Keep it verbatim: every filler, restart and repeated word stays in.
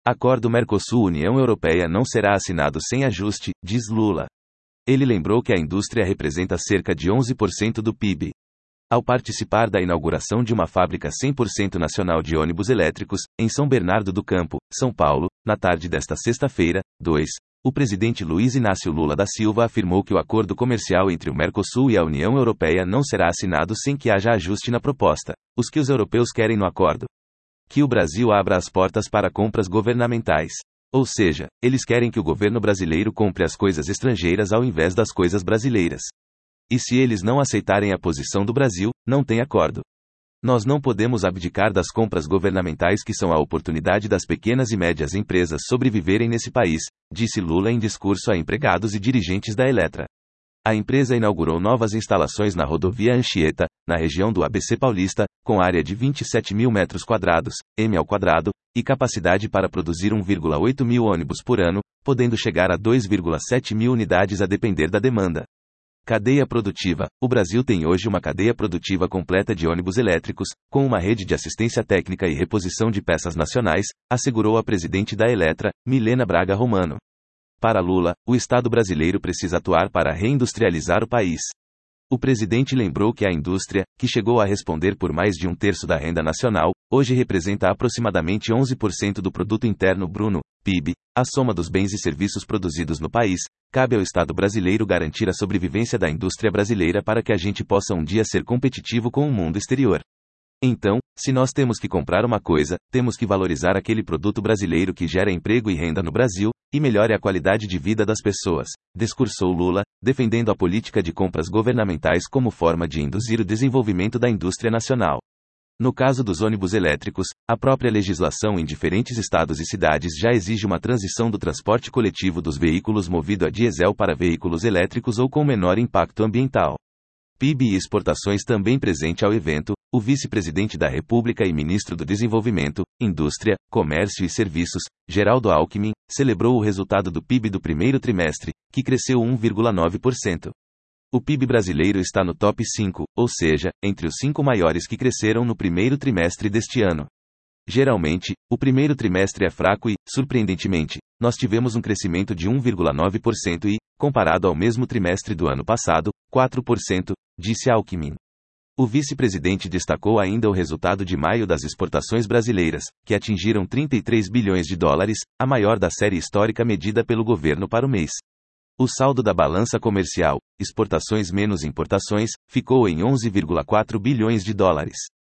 Acordo Mercosul-União Europeia não será assinado sem ajuste, diz Lula. Ele lembrou que a indústria representa cerca de onze por cento do P I B. Ao participar da inauguração de uma fábrica cem por cento nacional de ônibus elétricos, em São Bernardo do Campo, São Paulo, na tarde desta sexta-feira, dois, o presidente Luiz Inácio Lula da Silva afirmou que o acordo comercial entre o Mercosul e a União Europeia não será assinado sem que haja ajuste na proposta. Os que os europeus querem no acordo? Que o Brasil abra as portas para compras governamentais. Ou seja, eles querem que o governo brasileiro compre as coisas estrangeiras ao invés das coisas brasileiras. E se eles não aceitarem a posição do Brasil, não tem acordo. Nós não podemos abdicar das compras governamentais que são a oportunidade das pequenas e médias empresas sobreviverem nesse país, disse Lula em discurso a empregados e dirigentes da Eletra. A empresa inaugurou novas instalações na rodovia Anchieta, na região do A B C Paulista, com área de vinte e sete mil metros quadrados, m ao quadrado, e capacidade para produzir um vírgula oito mil ônibus por ano, podendo chegar a dois vírgula sete mil unidades a depender da demanda. Cadeia produtiva. O Brasil tem hoje uma cadeia produtiva completa de ônibus elétricos, com uma rede de assistência técnica e reposição de peças nacionais, assegurou a presidente da Eletra, Milena Braga Romano. Para Lula, o Estado brasileiro precisa atuar para reindustrializar o país. O presidente lembrou que a indústria, que chegou a responder por mais de um terço da renda nacional, hoje representa aproximadamente onze por cento do produto interno bruto, P I B, a soma dos bens e serviços produzidos no país. Cabe ao Estado brasileiro garantir a sobrevivência da indústria brasileira para que a gente possa um dia ser competitivo com o mundo exterior. Então, se nós temos que comprar uma coisa, temos que valorizar aquele produto brasileiro que gera emprego e renda no Brasil, e melhore a qualidade de vida das pessoas, discursou Lula, defendendo a política de compras governamentais como forma de induzir o desenvolvimento da indústria nacional. No caso dos ônibus elétricos, a própria legislação em diferentes estados e cidades já exige uma transição do transporte coletivo dos veículos movido a diesel para veículos elétricos ou com menor impacto ambiental. P I B e exportações também presente ao evento, o vice-presidente da República e ministro do Desenvolvimento, Indústria, Comércio e Serviços, Geraldo Alckmin, celebrou o resultado do P I B do primeiro trimestre, que cresceu um vírgula nove por cento. O P I B brasileiro está no top cinco, ou seja, entre os cinco maiores que cresceram no primeiro trimestre deste ano. Geralmente, o primeiro trimestre é fraco e, surpreendentemente, nós tivemos um crescimento de um vírgula nove por cento e, comparado ao mesmo trimestre do ano passado, quatro por cento, disse Alckmin. O vice-presidente destacou ainda o resultado de maio das exportações brasileiras, que atingiram trinta e três bilhões de dólares, a maior da série histórica medida pelo governo para o mês. O saldo da balança comercial, exportações menos importações, ficou em onze vírgula quatro bilhões de dólares.